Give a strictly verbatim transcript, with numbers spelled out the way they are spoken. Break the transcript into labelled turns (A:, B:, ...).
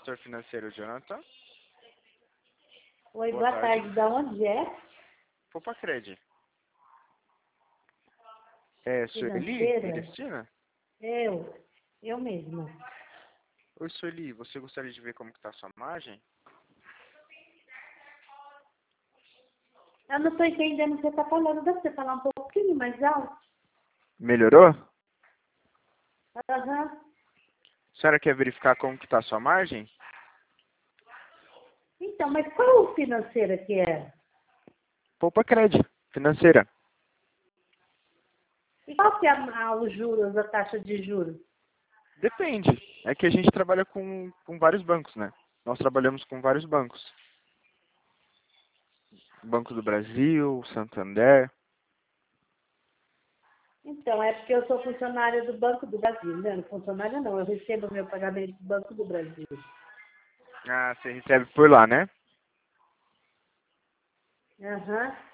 A: consultor financeiro, Jonathan.
B: Oi,
A: Boa
B: boa
A: tarde.
B: tarde. Da onde é?
A: Popacred. É, Sueli?
B: Financeira?
A: Celestina?
B: Eu. Eu mesma.
A: Oi, Sueli, você gostaria de ver como que tá a sua margem?
B: Eu não estou entendendo o que você está falando. Dá pra você falar um pouquinho mais alto?
A: Melhorou?
B: Aham.
A: A senhora quer verificar como que tá a sua margem?
B: Então, mas qual financeira que é?
A: Popacred, financeira.
B: E qual que é a, a, os juros, a taxa de juros?
A: Depende. É que a gente trabalha com, com vários bancos, né? Nós trabalhamos com vários bancos. Banco do Brasil, Santander.
B: Então, é porque eu sou funcionária do Banco do Brasil, né? Funcionária não, eu recebo meu pagamento do Banco do Brasil.
A: Ah, você recebe por lá, né?
B: Aham.